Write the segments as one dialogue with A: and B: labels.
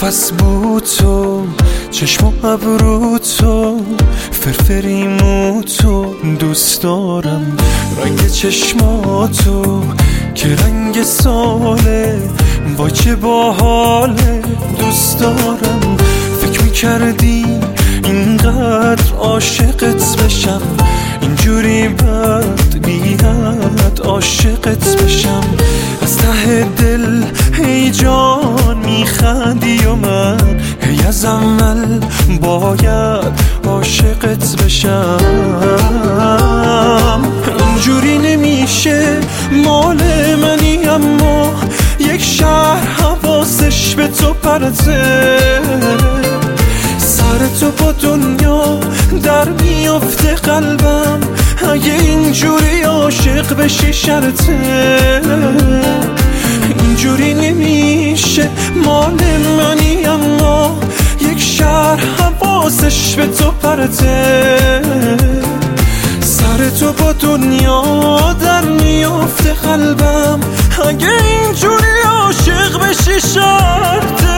A: نفس بود تو، چشم و ابرو تو، فرفریمو تو دوست دارم. رنگ چشماتو که رنگ ساله، وای چه باحاله دوست دارم. فکر میکردی اینقدر عاشقت بشم، اینجوری بد بیاد عاشقت بشم. از ته دل هی جان میخندی و من هی از اول باید عاشقت بشم. اینجوری نمیشه، مال منی اما یک شهر حواسش به تو پرته. سر تو با دنیا در میفته قلبم، اگه اینجوری عاشق بشی شرطه. اینجوری نمیشه، مال منی اما یک شهر حواسش به تو پرته. سر تو با دنیا در میفته قلبم، اگه اینجوری عاشق بشی شرطه.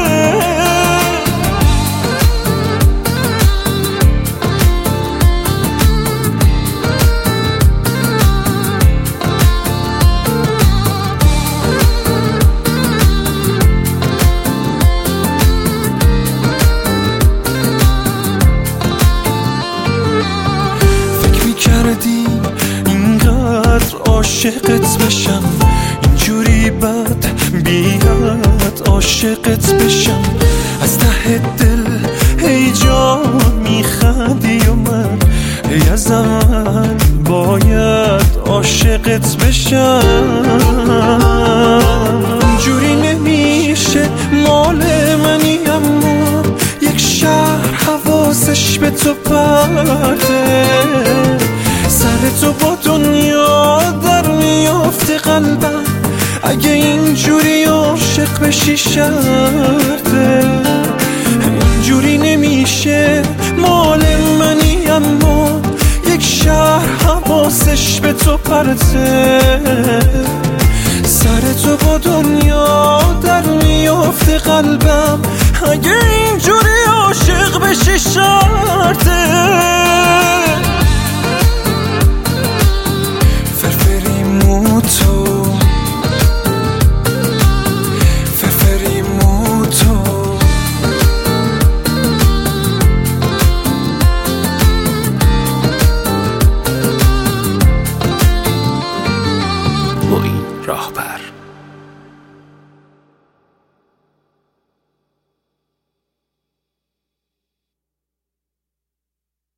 A: عاشقت بشم، اینجوری بد بیاد عاشقت بشم. از ته دل هی جان میخندی و من هی از اول باید عاشقت بشم. اینجوری نمیشه، مال منی اما یک شهر حواسش به تو پرته. سر تو با دنیا در میافته قلبم، اگه اینجوری عاشق بشی شرطه. اینجوری نمیشه، مال منی اما یک شهر حواسش به تو پرته. سر تو با دنیا در میافته قلبم، اگه اینجوری عاشق بشی شرطه.
B: معین راهبر.